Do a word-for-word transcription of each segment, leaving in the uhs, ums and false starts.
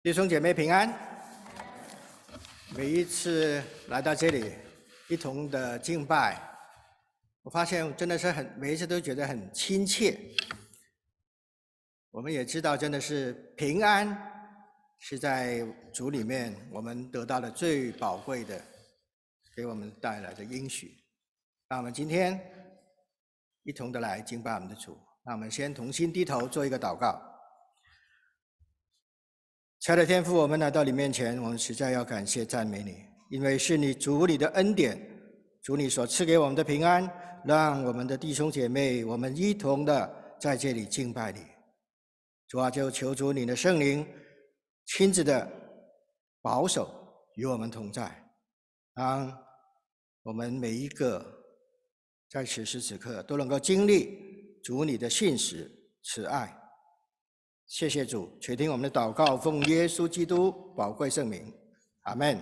弟兄姐妹平安。每一次来到这里，一同的敬拜，我发现真的是很每一次都觉得很亲切。我们也知道，真的是平安是在主里面我们得到的最宝贵的，给我们带来的应许。那我们今天一同的来敬拜我们的主。那我们先同心低头做一个祷告。亲爱的天父，我们来到你面前，我们实在要感谢赞美你，因为是你主你的恩典，主你所赐给我们的平安，让我们的弟兄姐妹我们一同的在这里敬拜你。主啊，就求主你的圣灵亲自的保守与我们同在，让我们每一个在此时此刻都能够经历主你的信实慈爱。谢谢主，垂听我们的祷告，奉耶稣基督宝贵圣名，阿们。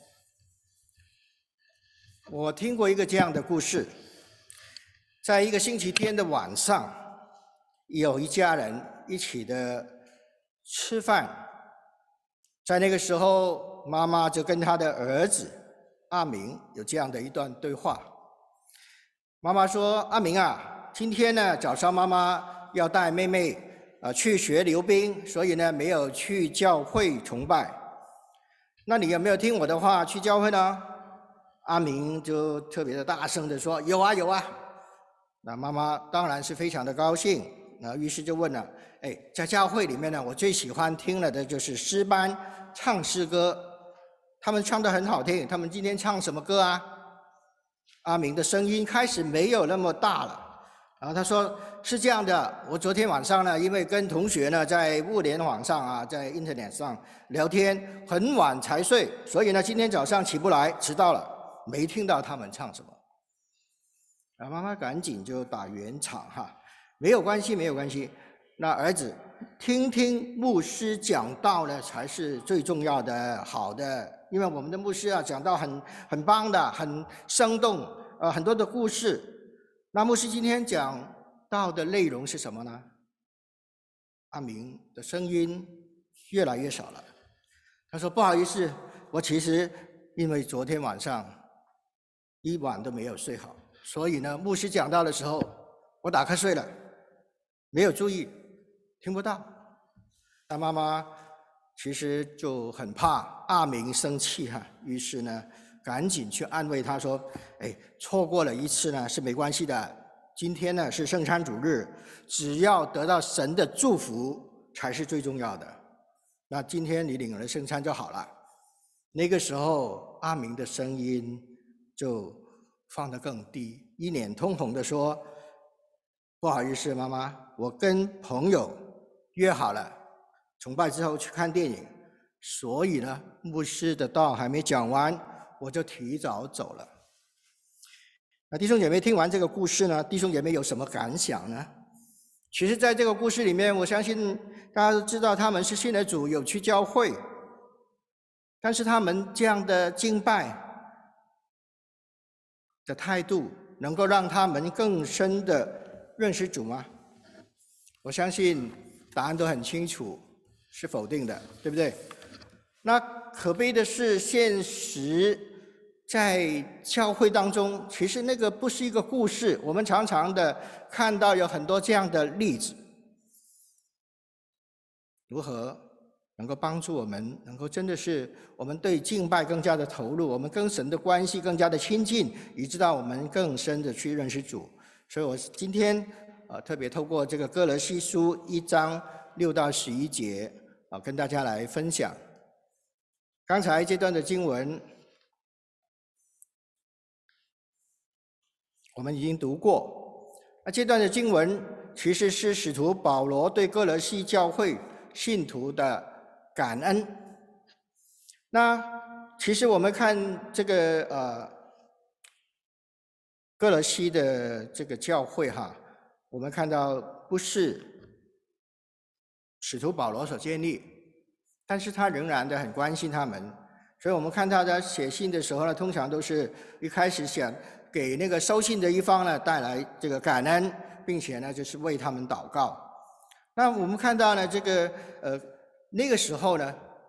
我听过一个这样的故事，在一个星期天的晚上，有一家人一起的吃饭，在那个时候，妈妈就跟她的儿子阿明有这样的一段对话。妈妈说：“阿明啊，今天呢早上妈妈要带妹妹呃，去学溜冰，所以呢没有去教会崇拜。那你有没有听我的话去教会呢？”阿明就特别的大声的说：“有啊有啊。”那妈妈当然是非常的高兴，那于是就问了：“哎，在教会里面呢，我最喜欢听了的就是诗班唱诗歌，他们唱得很好听，他们今天唱什么歌啊？”阿明的声音开始没有那么大了。然后他说：“是这样的，我昨天晚上呢，因为跟同学呢在物联网上啊，在 Internet 上聊天，很晚才睡，所以呢今天早上起不来，迟到了，没听到他们唱什么。”然后妈妈赶紧就打圆场哈，没有关系，没有关系。那儿子，听听牧师讲道呢才是最重要的，好的，因为我们的牧师啊讲道很很棒的，很生动，呃，很多的故事。那牧师今天讲到的内容是什么呢？阿明的声音越来越少了。他说：“不好意思，我其实因为昨天晚上一晚都没有睡好，所以呢，牧师讲到的时候，我打瞌睡了，没有注意，听不到。”那妈妈其实就很怕阿明生气哈，于是呢，赶紧去安慰他说：“哎，错过了一次呢是没关系的，今天呢是圣餐主日，只要得到神的祝福才是最重要的。那今天你领了圣餐就好了。”那个时候阿明的声音就放得更低，一脸通红的说：“不好意思，妈妈，我跟朋友约好了，崇拜之后去看电影，所以呢，牧师的道还没讲完，我就提早走了。”那弟兄姐妹听完这个故事呢，弟兄姐妹有什么感想呢？其实在这个故事里面，我相信大家都知道他们是信了主，有去教会，但是他们这样的敬拜的态度，能够让他们更深的认识主吗？我相信答案都很清楚，是否定的，对不对？那可悲的是，现实在教会当中，其实那个不是一个故事，我们常常的看到有很多这样的例子。如何能够帮助我们，能够真的是我们对敬拜更加的投入，我们跟神的关系更加的亲近，以致到我们更深的去认识主。所以我今天呃特别透过这个歌罗西书一章六到十一节啊，跟大家来分享。刚才这段的经文我们已经读过，那这段的经文其实是使徒保罗对歌罗西教会信徒的感恩。那其实我们看这个呃歌罗西的这个教会哈，我们看到不是使徒保罗所建立，但是他仍然的很关心他们，所以我们看他在写信的时候呢，通常都是一开始想给那个收信的一方呢带来这个感恩，并且呢就是为他们祷告。那我们看到呢，这个呃那个时候呢，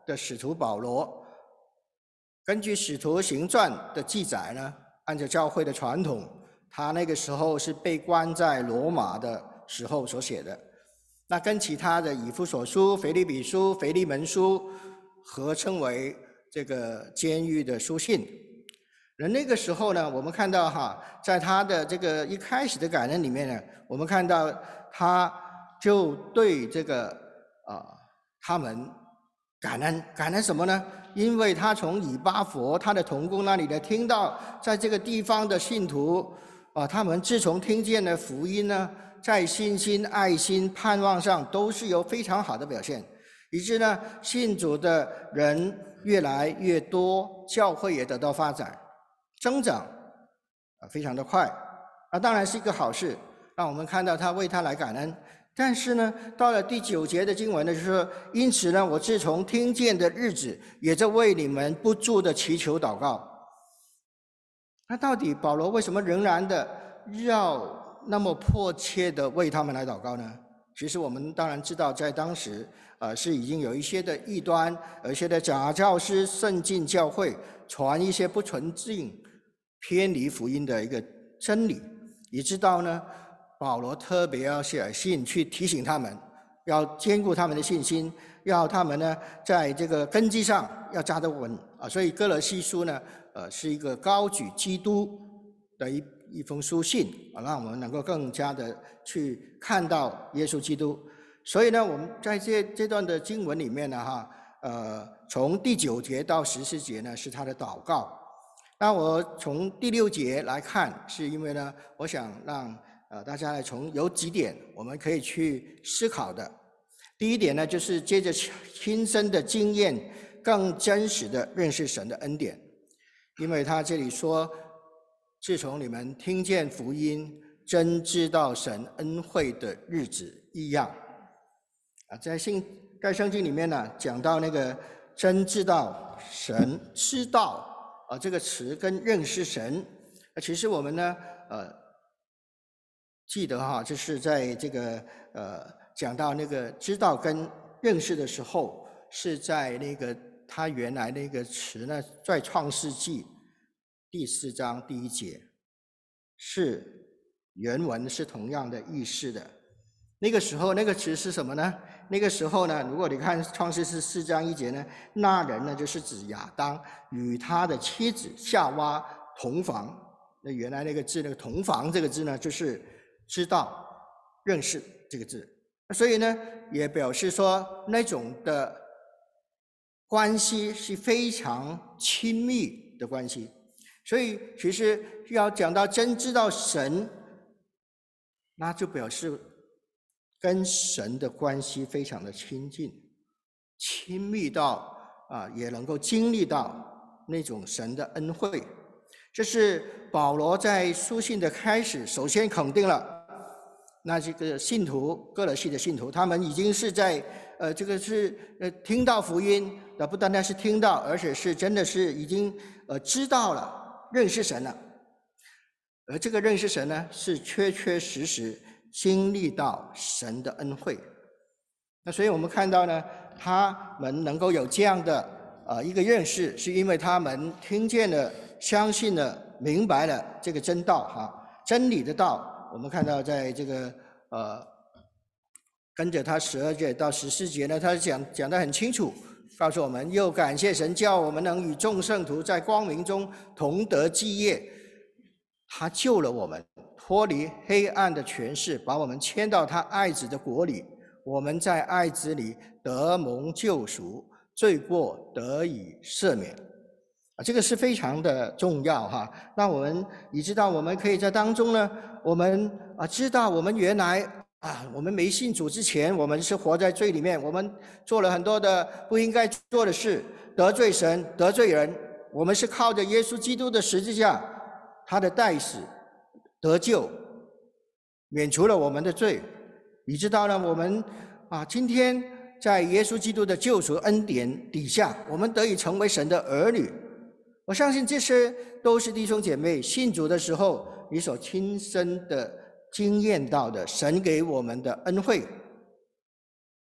的使徒保罗，根据《使徒行传》的记载呢，按照教会的传统，他那个时候是被关在罗马的时候所写的。那跟其他的以弗所书、腓立比书、腓利门书合称为这个监狱的书信。而那个时候呢，我们看到哈，在他的这个一开始的感恩里面呢，我们看到他就对这个啊、呃、他们感恩，感恩什么呢？因为他从以巴弗他的同工那里呢听到，在这个地方的信徒啊、呃，他们自从听见了福音呢，在信心、爱心、盼望上都是有非常好的表现，以致呢信主的人越来越多，教会也得到发展增长啊，非常的快。那当然是一个好事，让我们看到他为他来感恩。但是呢，到了第九节的经文呢，就是说，因此呢，我自从听见的日子，也在为你们不住的祈求祷告。那到底保罗为什么仍然的要那么迫切的为他们来祷告呢？其实我们当然知道，在当时呃是已经有一些的异端，有一些的假教师渗进教会，传一些不纯净、偏离福音的一个真理，以致到呢保罗特别要写信去提醒他们，要坚固他们的信心，要他们呢在这个根基上要扎得稳啊。所以哥罗西书呢，呃是一个高举基督的一一封书信啊，让我们能够更加的去看到耶稣基督。所以呢，我们在这这段的经文里面呢，哈，呃，从第九节到十四节呢是他的祷告。那我从第六节来看，是因为呢，我想让呃大家来从有几点我们可以去思考的。第一点呢，就是接着亲身的经验，更真实的认识神的恩典，因为他这里说，自从你们听见福音，真知道神恩惠的日子一样。啊，在信在圣经里面呢，讲到那个真知道神知道啊这个词跟认识神，啊，其实我们呢，呃，记得哈，就是在这个呃讲到那个知道跟认识的时候，是在那个他原来那个词呢，在创世纪第四章第一节，是原文是同样的意思的。那个时候那个词是什么呢？那个时候呢，如果你看创世纪四章一节呢，那人呢就是指亚当与他的妻子夏娃同房。那原来那个字，那个同房这个字呢，就是知道、认识这个字。所以呢，也表示说那种的关系是非常亲密的关系。所以其实要讲到真知道神，那就表示跟神的关系非常的亲近，亲密到啊也能够经历到那种神的恩惠。这是保罗在书信的开始首先肯定了，那这个信徒哥罗西的信徒，他们已经是在呃这个是呃听到福音的，不单单是听到，而且是真的是已经呃知道了。认识神了，而这个认识神呢，是确确实实经历到神的恩惠。那所以我们看到呢，他们能够有这样的呃一个认识，是因为他们听见了、相信了、明白了这个真道哈，真理的道。我们看到在这个呃跟着他十二节到十四节呢，他讲讲得很清楚。告诉我们，又感谢神，叫我们能与众圣徒在光明中同得基业。他救了我们，脱离黑暗的权势，把我们迁到他爱子的国里。我们在爱子里得蒙救赎，罪过得以赦免。啊，这个是非常的重要哈。那我们你知道，我们可以在当中呢，我们啊知道我们原来。啊，我们没信主之前，我们是活在罪里面，我们做了很多的不应该做的事，得罪神，得罪人。我们是靠着耶稣基督的十字架，他的代死得救，免除了我们的罪。你知道呢？我们啊，今天在耶稣基督的救赎恩典底下，我们得以成为神的儿女。我相信这些都是弟兄姐妹信主的时候，你所亲身的经验到的神给我们的恩惠。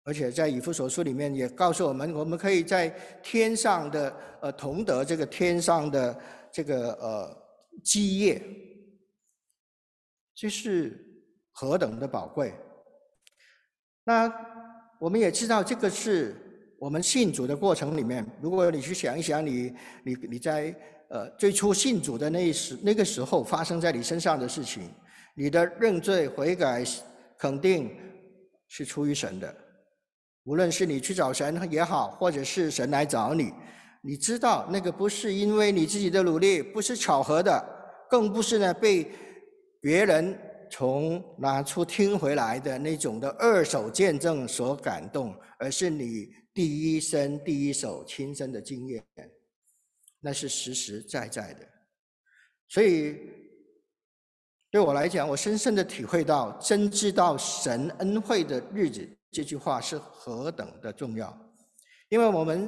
而且在以弗所书里面也告诉我们，我们可以在天上的呃同得这个天上的这个呃基业，这是何等的宝贵。那我们也知道，这个是我们信主的过程里面，如果你去想一想你，你你你在呃最初信主的那时那个时候发生在你身上的事情，你的认罪悔改肯定是出于神的。无论是你去找神也好，或者是神来找你，你知道那个不是因为你自己的努力，不是巧合的，更不是呢被别人从哪处听回来的那种的二手见证所感动，而是你第一身第一手亲身的经验，那是实实在在的。所以对我来讲，我深深的体会到真知道神恩惠的日子这句话是何等的重要。因为我们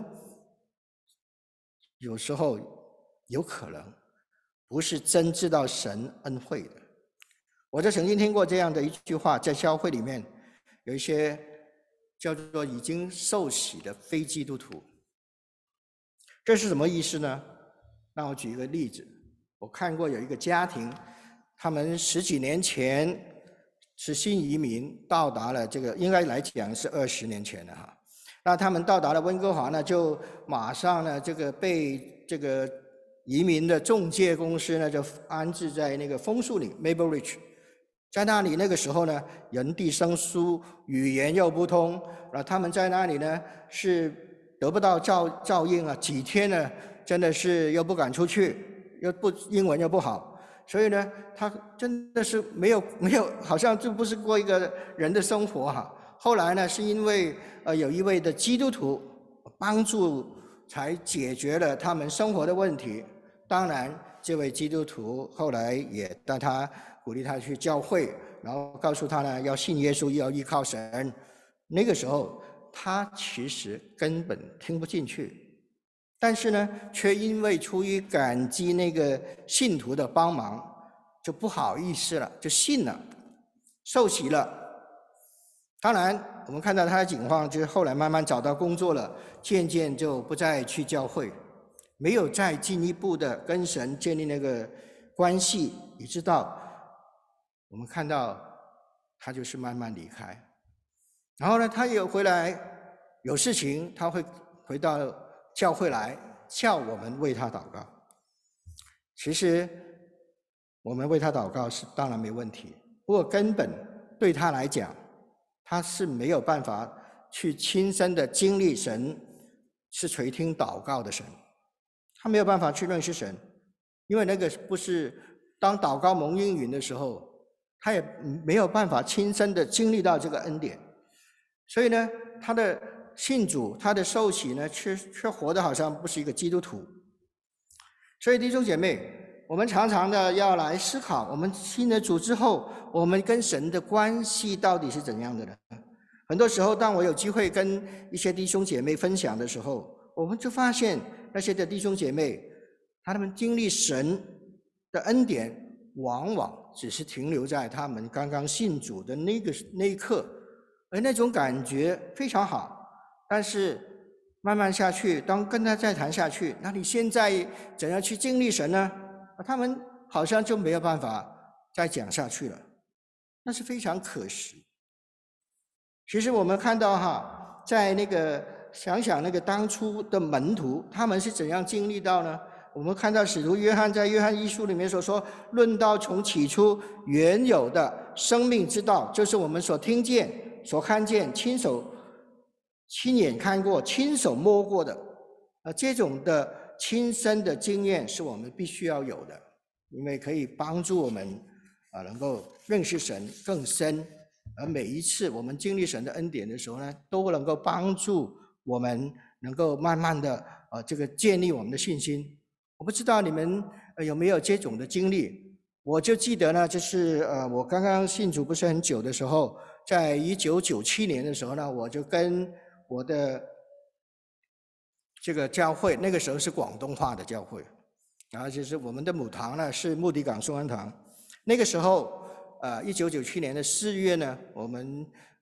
有时候有可能不是真知道神恩惠的。我就曾经听过这样的一句话，在教会里面有一些叫做已经受洗的非基督徒，这是什么意思呢？让我举一个例子。我看过有一个家庭，他们十几年前是新移民，到达了这个应该来讲是二十年前了哈。那他们到达了温哥华呢，就马上呢这个被这个移民的中介公司呢就安置在那个枫树岭 Maple Ridge， 在那里那个时候呢人地生疏，语言又不通，啊他们在那里呢是得不到照照应啊，几天呢真的是又不敢出去，又不英文又不好。所以呢，他真的是没有没有，好像就不是过一个人的生活哈。后来呢，是因为呃有一位的基督徒帮助，才解决了他们生活的问题。当然，这位基督徒后来也带他鼓励他去教会，然后告诉他呢要信耶稣，要依靠神。那个时候他其实根本听不进去。但是呢，却因为出于感激那个信徒的帮忙，就不好意思了，就信了，受洗了。当然，我们看到他的情况，就是后来慢慢找到工作了，渐渐就不再去教会，没有再进一步的跟神建立那个关系，以直到我们看到他就是慢慢离开。然后呢，他也回来，有事情他会回到教会来叫我们为他祷告。其实我们为他祷告是当然没问题，不过根本对他来讲，他是没有办法去亲身的经历神是垂听祷告的神，他没有办法去认识神，因为那个不是当祷告蒙应允的时候，他也没有办法亲身的经历到这个恩典。所以呢，他的信主，他的受洗呢，却却活得好像不是一个基督徒。所以弟兄姐妹，我们常常的要来思考，我们信了主之后，我们跟神的关系到底是怎样的呢？很多时候，当我有机会跟一些弟兄姐妹分享的时候，我们就发现那些的弟兄姐妹，他们经历神的恩典，往往只是停留在他们刚刚信主的那个那一刻，而那种感觉非常好。但是慢慢下去，当跟他再谈下去，那你现在怎样去经历神呢？他们好像就没有办法再讲下去了，那是非常可惜。其实我们看到哈，在那个想想那个当初的门徒，他们是怎样经历到呢？我们看到使徒约翰在约翰一书里面所说，论到从起初原有的生命之道，就是我们所听见、所看见、亲手亲眼看过、亲手摸过的，呃，这种的亲身的经验是我们必须要有的，因为可以帮助我们啊、呃，能够认识神更深。而每一次我们经历神的恩典的时候呢，都能够帮助我们能够慢慢的呃，这个建立我们的信心。我不知道你们呃有没有这种的经历？我就记得呢，就是呃，我刚刚信主不是很久的时候，在一九九七年的时候呢，我就跟我的这个教会，那个时候是广东话的教会，然后就是我们的母堂呢是慕迪港颂恩堂。那个时候，呃，一九九七年的四月呢，我们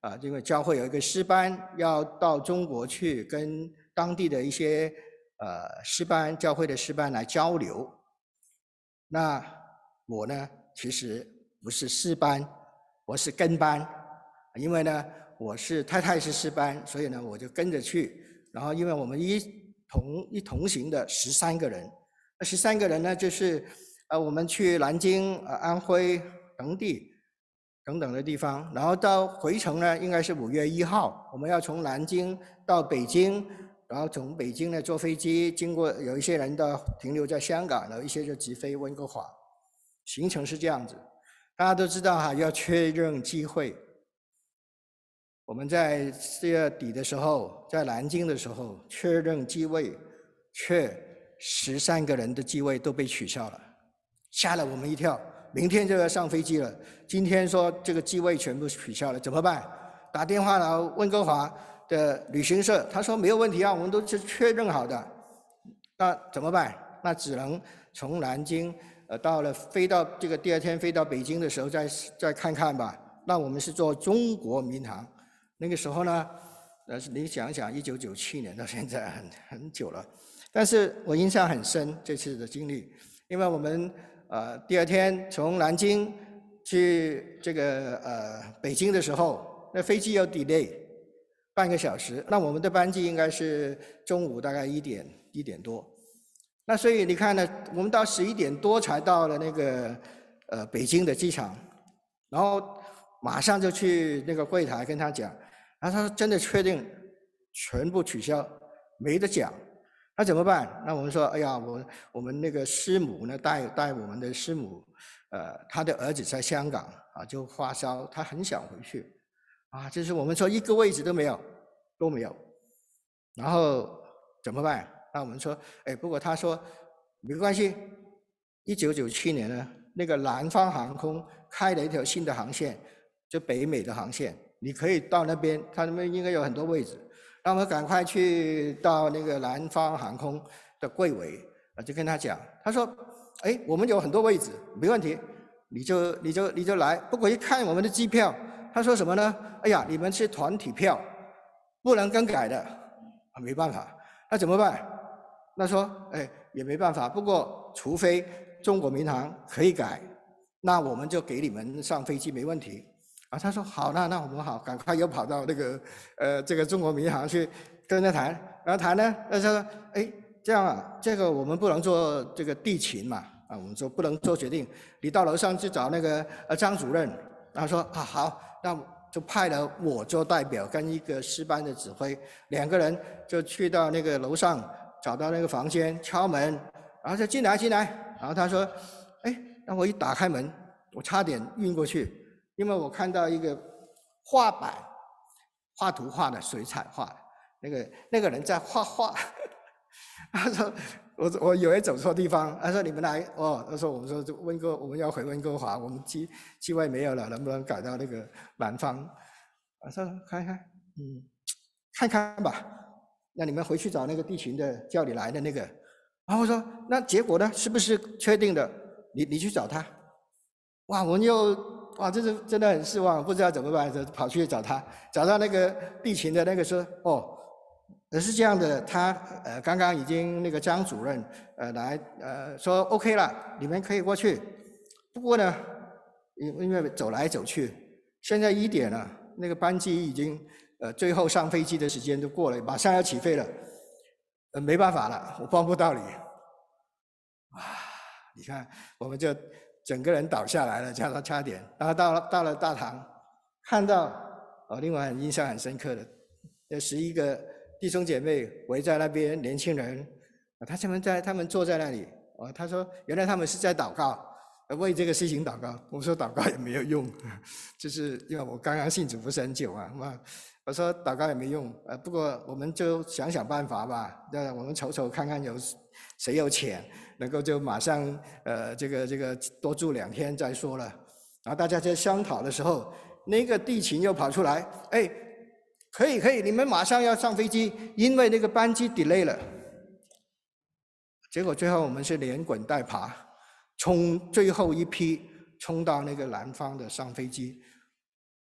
啊，因为教会有一个诗班要到中国去跟当地的一些呃诗班教会的诗班来交流。那我呢，其实不是诗班，我是跟班，因为呢我是太太是诗班，所以呢我就跟着去。然后因为我们一同一同行的十三个人，那十三个人呢就是呃我们去南京、呃安徽等地等等的地方，然后到回程呢应该是五月一号，我们要从南京到北京。然后从北京呢坐飞机，经过有一些人的停留在香港，然后一些就直飞温哥华，行程是这样子。大家都知道哈，要确认机会。我们在四月底的时候，在南京的时候确认机位，却十三个人的机位都被取消了，吓了我们一跳。明天就要上飞机了，今天说这个机位全部取消了，怎么办？打电话到温哥华的旅行社，他说没有问题啊，我们都是确认好的。那怎么办？那只能从南京呃到了飞到这个第二天飞到北京的时候再再看看吧。那我们是做中国民航，那个时候呢，呃你想想，一九九七年到现在很很久了，但是我印象很深这次的经历，因为我们呃第二天从南京去这个呃北京的时候，那飞机有 delay。半个小时，那我们的班机应该是中午大概一点一点多，那所以你看呢，我们到十一点多才到了那个呃北京的机场，然后马上就去那个柜台跟他讲，然后他说真的确定全部取消，没得讲，那怎么办？那我们说，哎呀，我我们那个师母呢带带我们的师母，呃，他的儿子在香港啊，就发烧，他很想回去。啊，就是我们说一个位置都没有，都没有，然后怎么办？那我们说，哎，不过他说没关系。一九九七年呢，那个南方航空开了一条新的航线，就北美的航线，你可以到那边，他那边应该有很多位置。那我们赶快去到那个南方航空的柜位，啊，就跟他讲，他说，哎，我们有很多位置，没问题，你就你就你就来。不过一看我们的机票。他说什么呢？哎呀，你们是团体票，不能更改的，啊，没办法，那怎么办？那说，哎，也没办法。不过，除非中国民航可以改，那我们就给你们上飞机，没问题。啊，他说好，那那我们好，赶快又跑到那个呃这个中国民航去跟他谈，然后谈呢，他说，哎，这样啊，这个我们不能做这个地勤嘛，啊，我们说不能做决定，你到楼上去找那个呃张主任。然后说啊好，那就派了我做代表，跟一个师班的指挥，两个人就去到那个楼上，找到那个房间，敲门，然后就进来进来。然后他说，哎，那我一打开门，我差点晕过去，因为我看到一个画板，画图画的水彩画的，那个那个人在画画。他说我我以为走错地方，他说你们来哦，他说我们说温哥我们要回温哥华，我们机机位没有了，能不能改到那个南方？啊，他说看看，嗯，看看吧。那你们回去找那个地勤的叫你来的那个。然后我说那结果呢？是不是确定的？你你去找他。哇，我们又哇，这是真的很失望，不知道怎么办，就跑去找他，找到那个地勤的那个说哦。是这样的，他呃刚刚已经那个张主任呃来呃说 OK 了，你们可以过去。不过呢，因因为走来走去，现在一点了，那个班机已经呃最后上飞机的时间都过了，马上要起飞了，呃没办法了，我帮不到你。啊，你看我们就整个人倒下来了，差差点。然后到了到了大堂，看到哦，另外印象很深刻的，有十一个弟兄姐妹围在那边，年轻人，啊，他们在，他们坐在那里，啊，他说，原来他们是在祷告，为这个事情祷告。我说祷告也没有用，就是因为我刚刚信主不是很久啊，嘛，我说祷告也没用，呃，不过我们就想想办法吧，那我们瞅瞅看看有谁有钱，能够就马上呃这个这个多住两天再说了。然后大家在商讨的时候，那个地勤又跑出来，哎。可以可以，你们马上要上飞机，因为那个班机 delay 了。结果最后我们是连滚带爬，冲最后一批冲到那个南方的上飞机。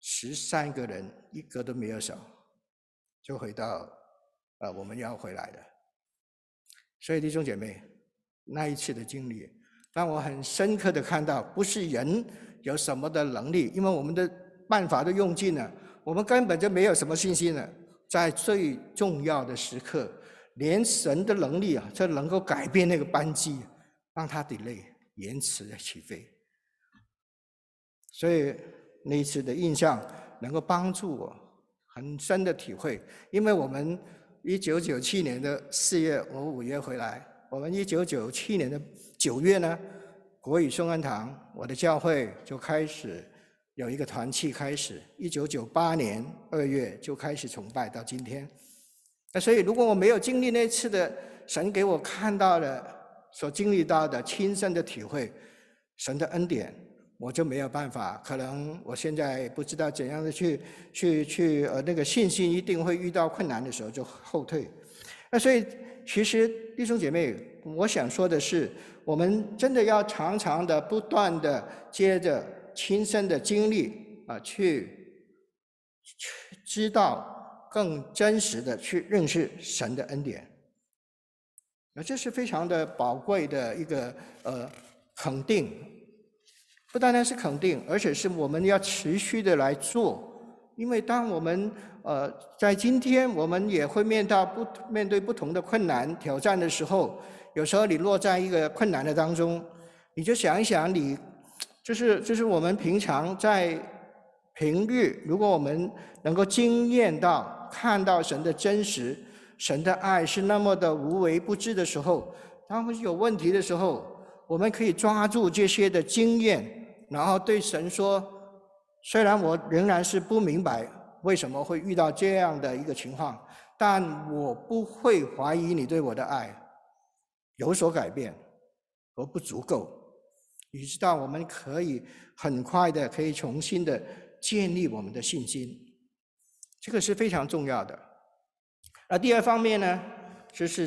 十三个人一个都没有少，就回到呃我们要回来的。所以弟兄姐妹，那一次的经历让我很深刻的看到，不是人有什么的能力，因为我们的办法都用尽了，我们根本就没有什么信心了。在最重要的时刻，连神的能力啊，就能够改变那个班机，让它 delay 延迟的起飞。所以那一次的印象能够帮助我很深的体会，因为我们一九九七年的四月，我五月回来，我们一九九七年的九月呢，国语颂恩堂我的教会就开始有一个团契开始，一九九八年二月就开始崇拜到今天。那所以如果我没有经历那次的神给我看到的所经历到的亲身的体会，神的恩典，我就没有办法，可能我现在不知道怎样的去去去呃那个信心一定会遇到困难的时候就后退。那所以其实弟兄姐妹，我想说的是，我们真的要常常的不断的接着亲身的经历啊，去去知道更真实的去认识神的恩典。那这是非常的宝贵的一个呃肯定，不单单是肯定，而且是我们要持续的来做。因为当我们呃在今天我们也会面到不面对不同的困难挑战的时候，有时候你落在一个困难的当中，你就想一想你，就是就是我们平常在平日，如果我们能够经验到看到神的真实，神的爱是那么的无微不至的时候，当有问题的时候，我们可以抓住这些的经验，然后对神说，虽然我仍然是不明白为什么会遇到这样的一个情况，但我不会怀疑你对我的爱有所改变和不足够，以致到我们可以很快的可以重新的建立我们的信心，这个是非常重要的。那第二方面呢，就是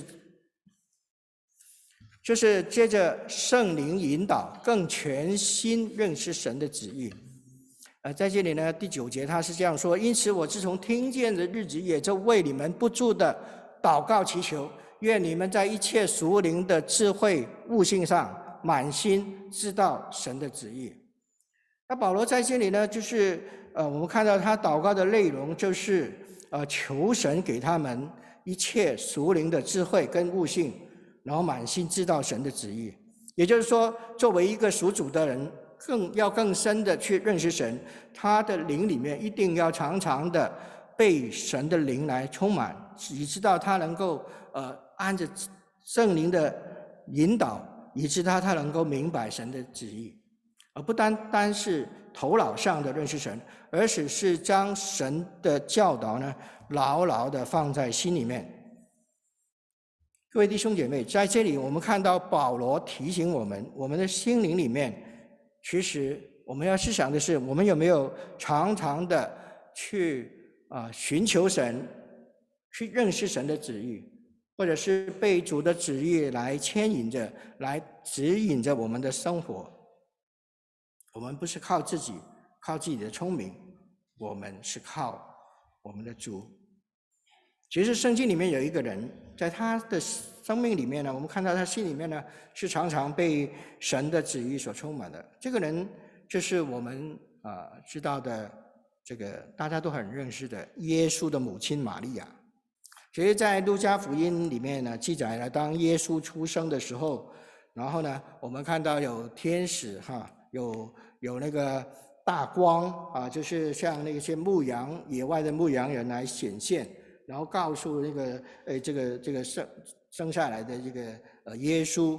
就是接着圣灵引导，更全心认识神的旨意。呃，在这里呢，第九节他是这样说：因此我自从听见的日子，也就为你们不住的祷告祈求，愿你们在一切属灵的智慧悟性上，满心知道神的旨意。那保罗在这里呢，就是呃，我们看到他祷告的内容，就是呃，求神给他们一切属灵的智慧跟悟性，然后满心知道神的旨意。也就是说，作为一个属主的人，更要更深的去认识神，他的灵里面一定要常常的被神的灵来充满，以知道他能够呃按着圣灵的引导，以致他他能够明白神的旨意，而不单单是头脑上的认识神，而是是将神的教导呢牢牢的放在心里面。各位弟兄姐妹，在这里我们看到保罗提醒我们，我们的心灵里面，其实我们要思想的是，我们有没有常常的去啊、呃、寻求神，去认识神的旨意，或者是被主的旨意来牵引着，来指引着我们的生活。我们不是靠自己，靠自己的聪明，我们是靠我们的主。其实圣经里面有一个人，在他的生命里面呢，我们看到他心里面呢是常常被神的旨意所充满的。这个人就是我们啊、呃、知道的这个大家都很认识的耶稣的母亲玛利亚。其实在路加福音里面呢记载了，当耶稣出生的时候，然后呢我们看到有天使哈，有有那个大光啊，就是像那些牧羊野外的牧羊人来显现，然后告诉那个呃这个这个生生下来的这个呃耶稣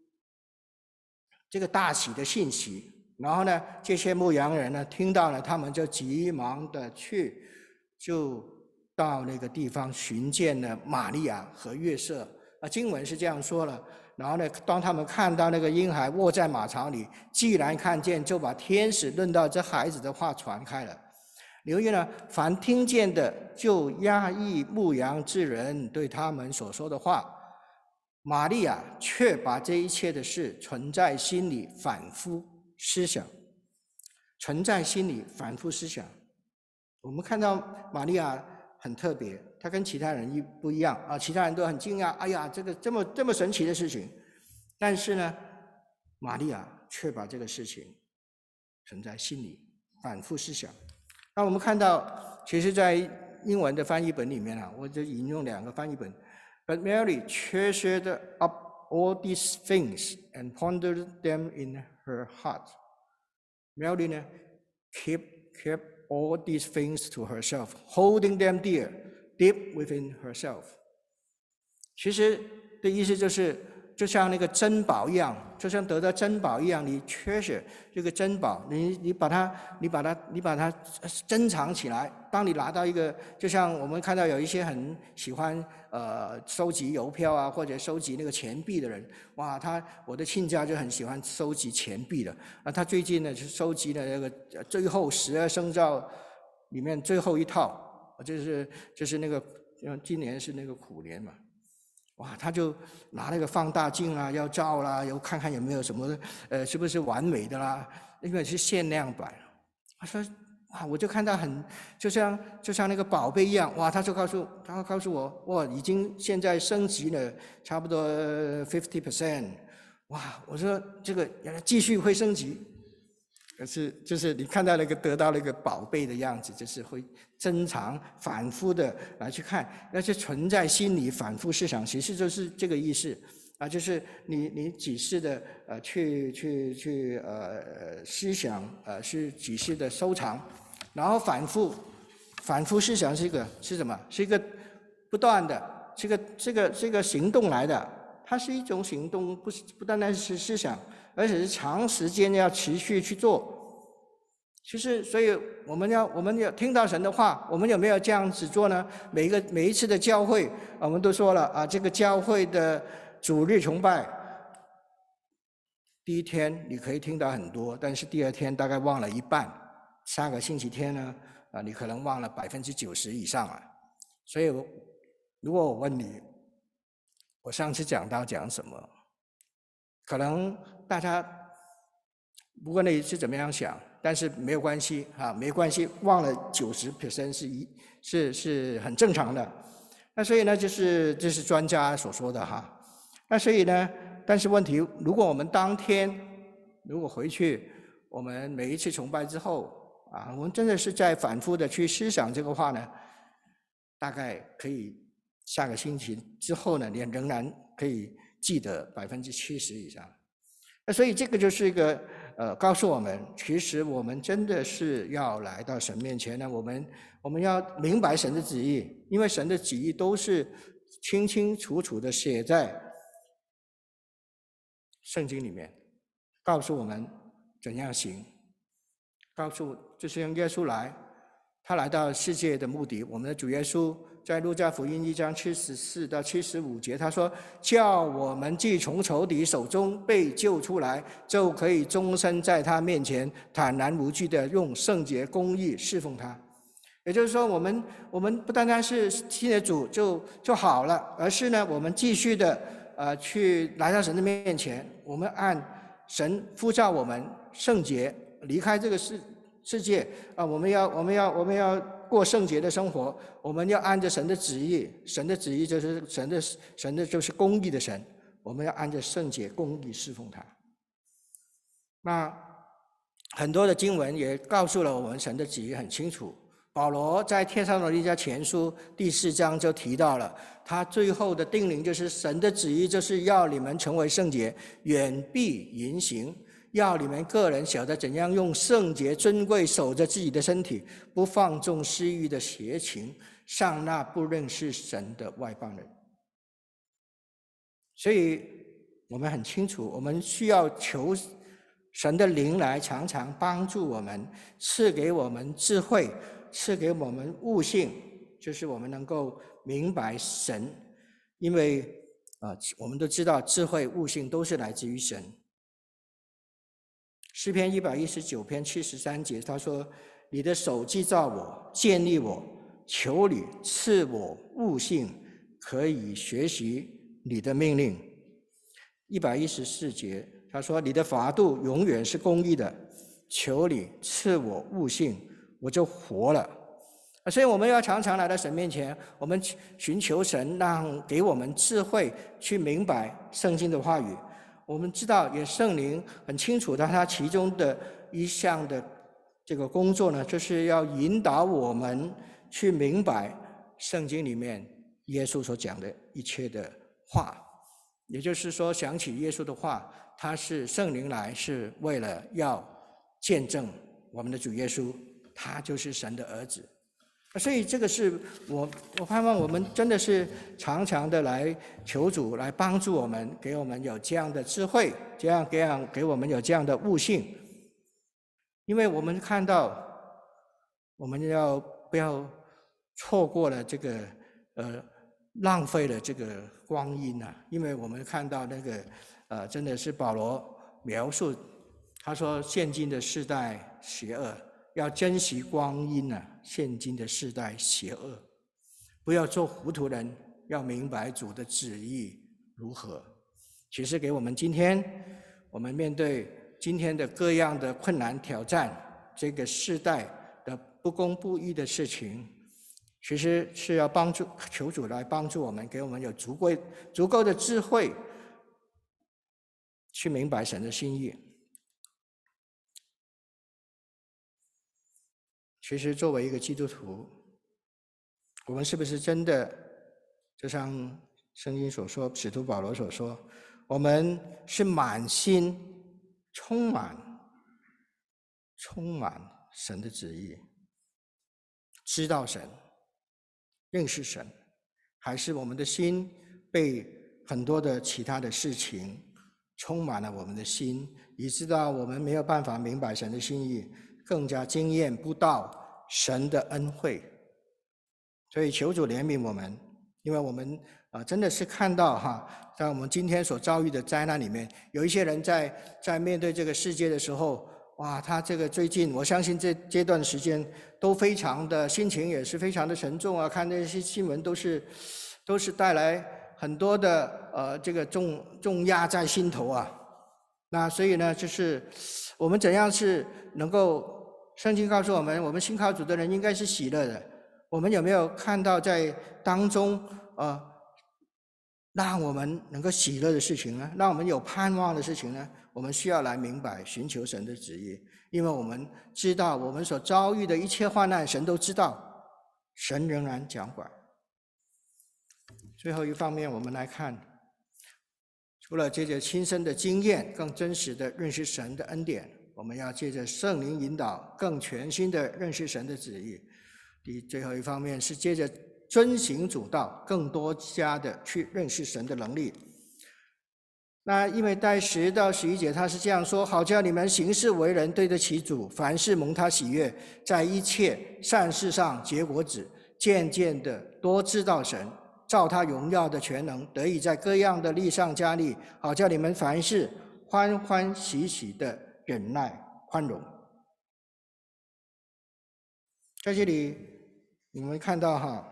这个大喜的信息。然后呢这些牧羊人呢听到了，他们就急忙的去就到那个地方寻见了玛利亚和约瑟。啊，经文是这样说了。然后呢，当他们看到那个婴孩卧在马槽里，既然看见，就把天使论到这孩子的话传开了。留意呢，凡听见的就压抑牧羊之人对他们所说的话，玛利亚却把这一切的事存在心里，反复思想，存在心里反复思想。 我们看到玛利亚很特别，她跟其他人一不一样啊，其他人都很惊讶，哎呀，这个这么这么神奇的事情，但是呢，玛利亚却把这个事情存在心里，反复思想。那我们看到，其实在英文的翻译本里面啊，我就引用两个翻译本 ，But Mary treasured up all these things and pondered them in her heart. Mary 呢 kept kept all these things to herself, holding them dear, deep within herself. 其实的意思就是，就像那个珍宝一样，就像得到珍宝一样，你 treasure 这个珍宝，你你把它，你把它，你把它珍藏起来。当你拿到一个，就像我们看到有一些很喜欢呃收集邮票啊，或者收集那个钱币的人，哇，他我的亲家就很喜欢收集钱币的。啊，他最近呢就收集了那个最后十二生肖里面最后一套，就是就是那个今年是那个虎年嘛。哇，他就拿那个放大镜啊，要照啦，要看看有没有什么，呃，是不是完美的啦？因为是限量版。他说，哇，我就看到很，就像就像那个宝贝一样，哇，他就告诉他告诉我，哇，已经现在升级了，差不多 fifty percent， 哇，我说这个继续会升级。可是，就是你看到那个得到那个宝贝的样子，就是会珍藏、反复的来去看，那是存在心里反复思想，其实就是这个意思啊，就是你你几次的呃去去去呃思想呃是几次的收藏，然后反复反复思想是一个是什么？是一个不断的这个这个这个行动来的，它是一种行动，不是不单单是思想。而且是长时间要持续去做，其实，所以我们要我们要听到神的话，我们有没有这样子做呢？每一个每一次的教会，我们都说了啊，这个教会的主日崇拜，第一天你可以听到很多，但是第二天大概忘了一半，下个星期天呢，啊，你可能忘了百分之九十以上了。所以，如果我问你，我上次讲到讲什么，可能大家不管你是怎么样想，但是没有关系啊，没关系，忘了 百分之九十 是一是是很正常的。那所以呢，就是这是专家所说的哈。那所以呢，但是问题，如果我们当天如果回去，我们每一次崇拜之后啊，我们真的是在反复的去思想这个话呢，大概可以下个星期之后呢，你仍然可以记得 百分之七十 以上。那所以这个就是一个呃，告诉我们，其实我们真的是要来到神面前呢，我们我们要明白神的旨意，因为神的旨意都是清清楚楚的写在圣经里面，告诉我们怎样行，告诉就是用耶稣来，他来到世界的目的，我们的主耶稣在路加福音一章七十四到七十五节，他说：“叫我们既从仇敌手中被救出来，就可以终身在他面前坦然无惧的用圣洁公义侍奉他。”也就是说，我们我们不单单是信了主就就好了，而是呢，我们继续的呃去来到神的面前，我们按神呼召我们圣洁，离开这个世世界啊，我们要我们要我们要过圣洁的生活，我们要按着神的旨意，神的旨意就是神的神的就是公义的神，我们要按着圣洁公义侍奉他。那很多的经文也告诉了我们神的旨意很清楚。保罗在帖撒罗尼迦前书第四章就提到了，他最后的定令就是神的旨意就是要你们成为圣洁，远避淫行，要你们个人晓得怎样用圣洁尊贵守着自己的身体，不放纵私欲的邪情，上那不认识神的外邦人。所以我们很清楚，我们需要求神的灵来常常帮助我们，赐给我们智慧，赐给我们悟性，就是我们能够明白神。因为啊、呃，我们都知道智慧悟性都是来自于神。诗篇一百一十九篇七十三节，他说：“你的手既造我，建立我，求你赐我悟性，可以学习你的命令。”一百一十四节，他说：“你的法度永远是公义的，求你赐我悟性，我就活了。” 所以我们要常常来到神面前，我们寻求神，让给我们智慧去明白圣经的话语。我们知道，也圣灵很清楚的，他其中的一项的这个工作呢，就是要引导我们去明白圣经里面耶稣所讲的一切的话。也就是说，想起耶稣的话，他是圣灵来，是为了要见证我们的主耶稣，他就是神的儿子。所以这个是我我盼望我们真的是常常的来求主来帮助我们，给我们有这样的智慧，这样这样给我们有这样的悟性。因为我们看到，我们要不要错过了这个呃浪费了这个光阴啊？因为我们看到那个呃真的是保罗描述，他说现今的世代邪恶。要珍惜光阴啊！现今的世代邪恶，不要做糊涂人，要明白主的旨意如何。其实给我们今天，我们面对今天的各样的困难挑战，这个世代的不公不义的事情，其实是要帮助求主来帮助我们，给我们有足够足够的智慧，去明白神的心意。其实，作为一个基督徒，我们是不是真的，就像圣经所说，使徒保罗所说，我们是满心充满、充满神的旨意，知道神、认识神，还是我们的心被很多的其他的事情充满了我们的心，以致到我们没有办法明白神的心意，更加经验不到神的恩惠。所以求主怜悯我们，因为我们啊、呃、真的是看到哈，在我们今天所遭遇的灾难里面，有一些人在在面对这个世界的时候，哇，他这个最近我相信这这段时间都非常的心情也是非常的沉重啊，看那些新闻都是都是带来很多的呃这个重重压在心头啊。那所以呢，就是我们怎样是能够，圣经告诉我们，我们信靠主的人应该是喜乐的。我们有没有看到在当中呃让我们能够喜乐的事情呢？让我们有盼望的事情呢？我们需要来明白寻求神的旨意，因为我们知道我们所遭遇的一切患难，神都知道，神仍然掌管。最后一方面，我们来看，除了借着亲身的经验，更真实的认识神的恩典，我们要借着圣灵引导，更全新的认识神的旨意。第最后一方面是借着遵行主道，更多加的去认识神的能力。那因为在十到十一节他是这样说：好叫你们行事为人对得起主，凡事蒙他喜悦，在一切善事上结果子，渐渐的多知道神，照他荣耀的全能，得以在各样的力上加力，好叫你们凡事欢欢喜喜的忍耐宽容。在这里你们看到哈，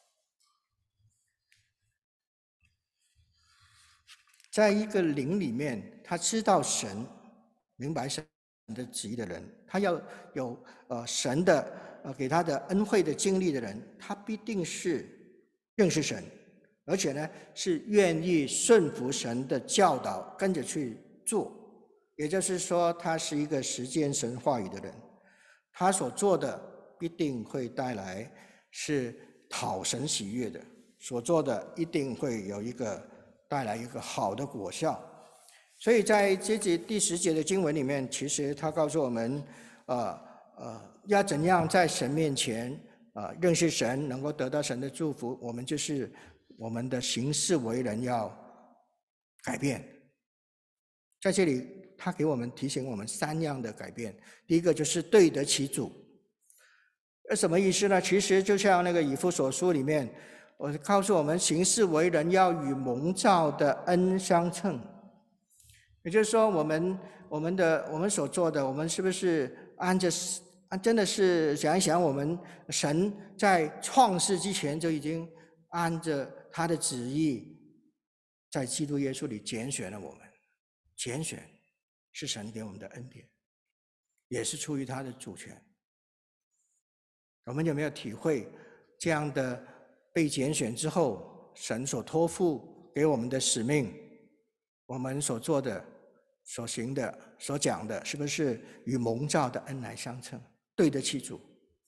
在一个灵里面，他知道神、明白神的旨意的人，他要有呃神的呃给他的恩惠的经历的人，他必定是认识神，而且呢是愿意顺服神的教导，跟着去做。也就是说，他是一个实践神话语的人，他所做的必定会带来是讨神喜悦的，所做的一定会有一个带来一个好的果效。所以在这节第十节的经文里面，其实他告诉我们，呃呃，要怎样在神面前呃认识神，能够得到神的祝福。我们就是我们的行事为人要改变。在这里，他给我们提醒我们三样的改变。第一个就是对得起主。什么意思呢？其实就像那个以弗所书里面，我告诉我们，行事为人要与蒙召的恩相称。也就是说，我们我们的我们所做的，我们是不是按着真的是想一想，我们神在创世之前就已经按着他的旨意，在基督耶稣里拣选了我们。拣选是神给我们的恩典，也是出于他的主权。 我们有没有体会这样的被拣选之后，神所托付给我们的使命，我们所做的、所行的、所讲的，是不是与蒙召的恩来相称，对得起主？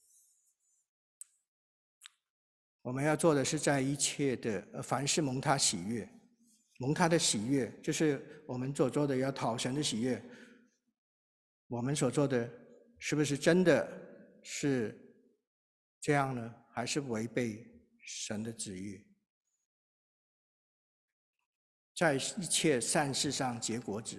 我们要做的是在一切的凡事蒙他喜悦，蒙他的喜悦，就是我们所做的要讨神的喜悦。我们所做的是不是真的是这样呢？还是违背神的旨意？在一切善事上结果子，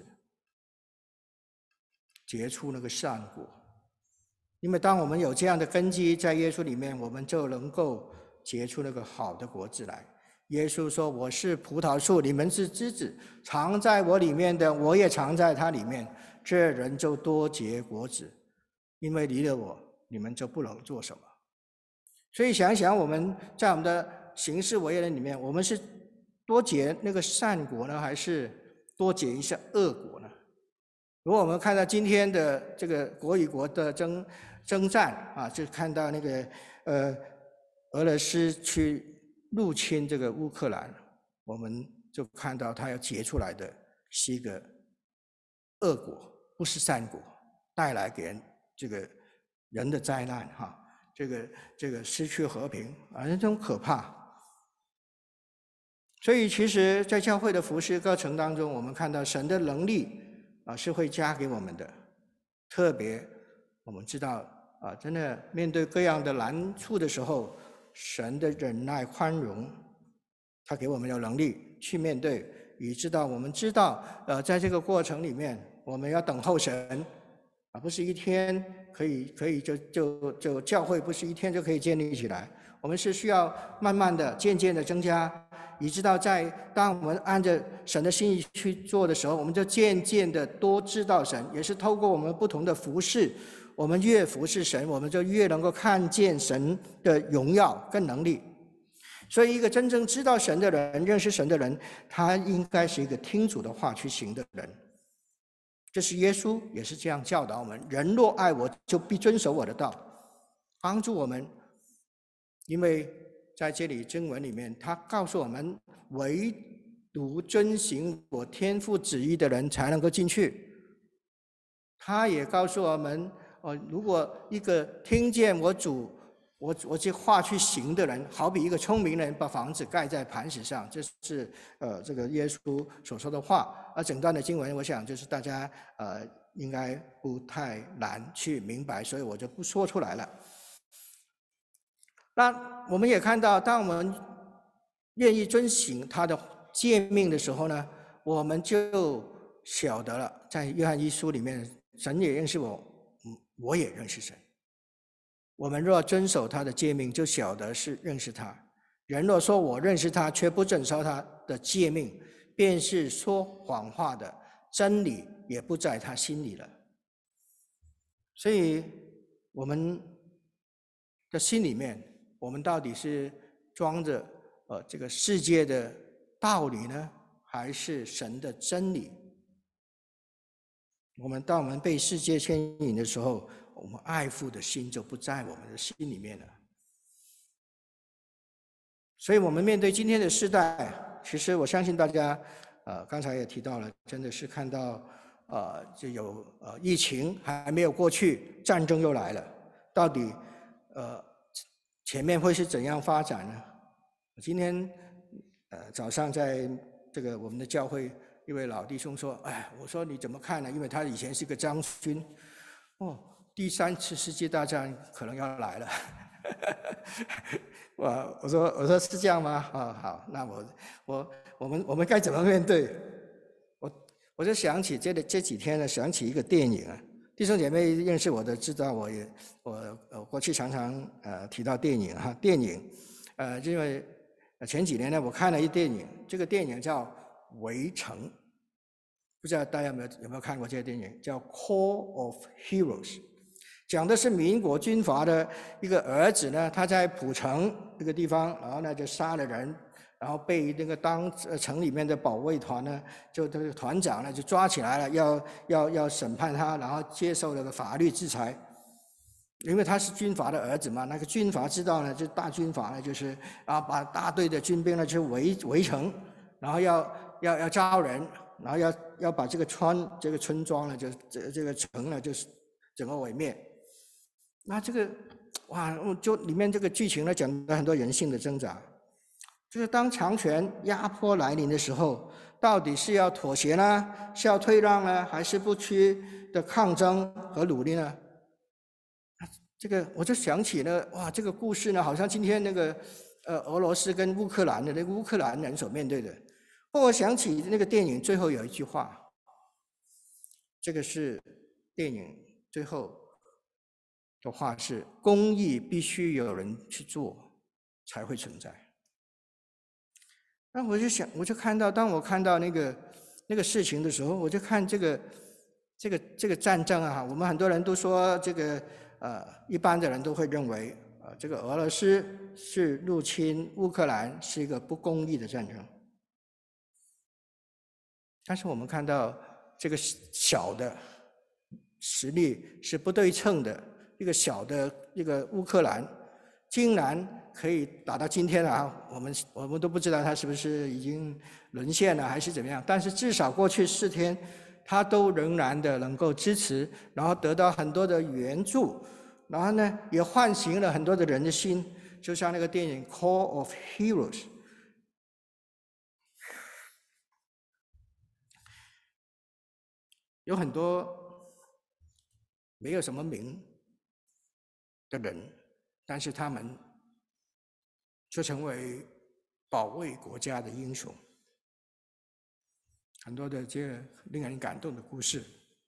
结出那个善果。因为当我们有这样的根基在耶稣里面，我们就能够结出那个好的果子来。耶稣说：“我是葡萄树，你们是枝子，藏在我里面的，我也藏在他里面。这人就多结果子，因为离了我，你们就不能做什么。”所以想一想，我们在我们的行事为人里面，我们是多结那个善果呢，还是多结一下恶果呢？如果我们看到今天的这个国与国的征征战啊，就看到那个呃俄罗斯去入侵这个乌克兰，我们就看到它要结出来的是一个恶果，不是善果，带来给人这个人的灾难哈，这个这个失去和平啊，这种可怕。所以其实在教会的服事过程当中，我们看到神的能力啊是会加给我们的，特别我们知道啊，真的面对各样的难处的时候，神的忍耐宽容，他给我们有能力去面对，以知道我们知道呃，在这个过程里面，我们要等候神啊，不是一天可以可以就就就教会不是一天就可以建立起来，我们是需要慢慢的、渐渐的增加。以知道在当我们按着神的心意去做的时候，我们就渐渐的多知道神，也是透过我们不同的服事，我们越服事神，我们就越能够看见神的荣耀跟能力。所以一个真正知道神的人，认识神的人，他应该是一个听主的话去行的人。这是耶稣也是这样教导我们：人若爱我，就必遵守我的道，帮助我们。因为在这里经文里面，他告诉我们，唯独遵行我天父旨意的人才能够进去。他也告诉我们，哦，如果一个听见我主我我这话去行的人，好比一个聪明人把房子盖在磐石上，这是呃这个耶稣所说的话。而整段的经文，我想就是大家呃应该不太难去明白，所以我就不说出来了。那我们也看到，当我们愿意遵行他的诫命的时候呢，我们就晓得了，在约翰一书里面，神也认识我，我也认识神。我们若遵守他的诫命，就晓得是认识他。人若说我认识他，却不遵守他的诫命，便是说谎话的，真理也不在他心里了。所以我们的心里面，我们到底是装着呃这个世界的道理呢，还是神的真理？我们当我们被世界牵引的时候，我们爱父的心就不在我们的心里面了。所以我们面对今天的世代，其实我相信大家呃刚才也提到了，真的是看到呃就有呃疫情还没有过去，战争又来了，到底呃前面会是怎样发展呢？今天呃早上在这个我们的教会，一位老弟兄说：“哎，我说你怎么看呢？因为他以前是个将军，哦，第三次世界大战可能要来了。”我我说我说是这样吗？啊，好，那我我我们我们该怎么面对？我我就想起这这几天呢，想起一个电影啊。弟兄姐妹认识我的知道，我也我我过去常常呃提到电影哈，电影，呃，因为前几年呢，我看了一电影，这个电影叫《围城》，不知道大家有没有有没有看过这个电影？叫《Call of Heroes》。讲的是民国军阀的一个儿子呢，他在浦城这个地方，然后呢就杀了人，然后被那个当城里面的保卫团呢，就这个团长呢就抓起来了，要要要审判他，然后接受那个法律制裁。 因为他是军阀的儿子嘛，那个军阀知道呢，就大军阀呢，就是啊，把大队的军兵呢去围围城，然后要要要招人，然后要要把这个村这个村庄呢，就这这个城呢，就是整个毁灭。那这个哇，就里面这个剧情呢，讲了很多人性的挣扎，就是当强权压迫来临的时候，到底是要妥协呢，是要退让呢，还是不屈的抗争和努力呢？这个我就想起了，哇，这个故事呢，好像今天那个呃俄罗斯跟乌克兰的那个乌克兰人所面对的。或我想起那个电影最后有一句话，这个是电影最后的话是：公益必须有人去做，才会存在。那我就想，我就看到，当我看到那个那个事情的时候，我就看这个这个这个战争啊，我们很多人都说这个。呃，一般的人都会认为，呃，这个俄罗斯是入侵乌克兰是一个不公义的战争。但是我们看到这个小的实力是不对称的，一个小的一个乌克兰，竟然可以打到今天啊，我们我们都不知道他是不是已经沦陷了还是怎么样，但是至少过去四天。他都仍然的能够支持，然后得到很多的援助，然后呢，也唤醒了很多的人的心，就像那个电影《Call of Heroes》，有很多没有什么名的人，但是他们却成为保卫国家的英雄。很多的这个令人感动的故事，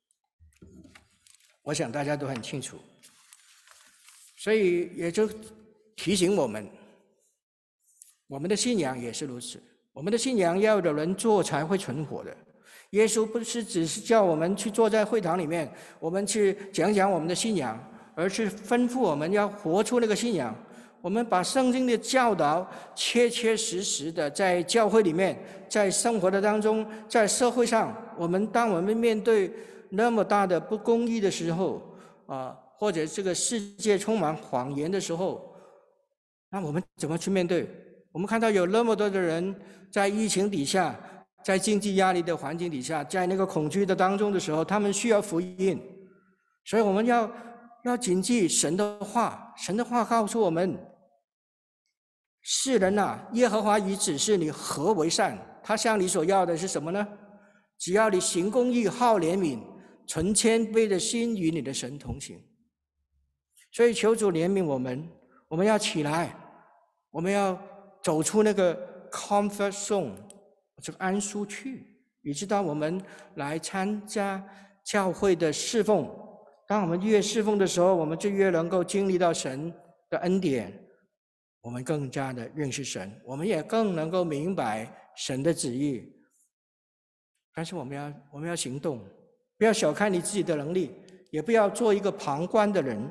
我想大家都很清楚，所以也就提醒我们，我们的信仰也是如此。我们的信仰要有人做才会存活的。耶稣不是只是叫我们去坐在会堂里面，我们去讲讲我们的信仰，而是吩咐我们要活出那个信仰。我们把圣经的教导切切实实的在教会里面，在生活的当中，在社会上，我们当我们面对那么大的不公义的时候啊，或者这个世界充满谎言的时候，那我们怎么去面对？我们看到有那么多的人在疫情底下，在经济压力的环境底下，在那个恐惧的当中的时候，他们需要福音，所以我们要要谨记神的话。神的话告诉我们，世人啊，耶和华已指示你何为善，他向你所要的是什么呢？只要你行公义，好怜悯，存谦卑的心，与你的神同行。所以求主怜悯我们，我们要起来，我们要走出那个 comfort zone， 这个安舒区，以致当我们来参加教会的侍奉，当我们越侍奉的时候，我们就越能够经历到神的恩典，我们更加的认识神，我们也更能够明白神的旨意。但是我们要我们要行动，不要小看你自己的能力，也不要做一个旁观的人。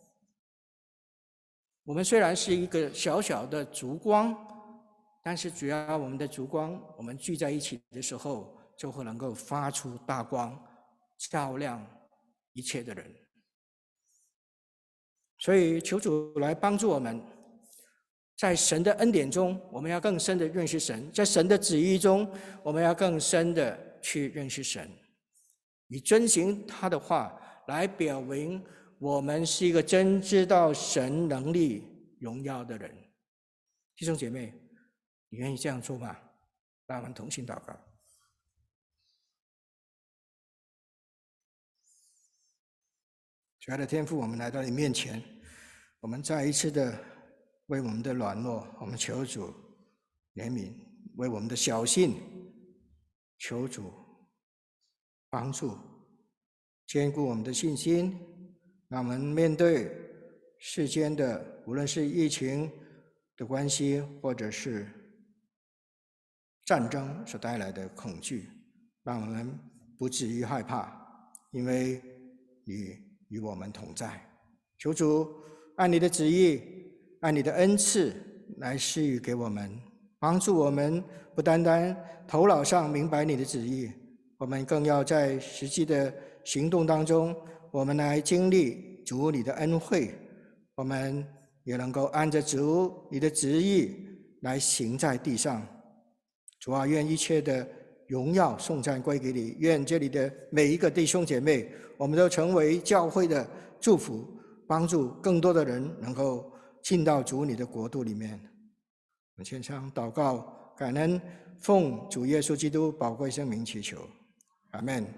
我们虽然是一个小小的烛光，但是只要我们的烛光，我们聚在一起的时候，就会能够发出大光，照亮一切的人。所以求主来帮助我们，在神的恩典中，我们要更深的认识神；在神的旨意中，我们要更深的去认识神，以遵行他的话来表明我们是一个真知道神能力荣耀的人。弟兄姐妹，你愿意这样做吗？让我们同心祷告。主爱的天父，我们来到你面前，我们再一次的为我们的软弱，我们求主怜悯；为我们的小信，求主帮助，坚固我们的信心，让我们面对世间的无论是疫情的关系，或者是战争所带来的恐惧，让我们不至于害怕，因为你与我们同在。求主按你的旨意，按你的恩赐来施予给我们，帮助我们不单单头脑上明白你的旨意，我们更要在实际的行动当中，我们来经历主你的恩惠，我们也能够按着主你的旨意来行在地上。主啊，愿一切的荣耀颂赞归给你，愿这里的每一个弟兄姐妹，我们都成为教会的祝福，帮助更多的人能够进到主你的国度里面。我们献上祷告，感恩，奉主耶稣基督宝贵圣名祈求，阿们。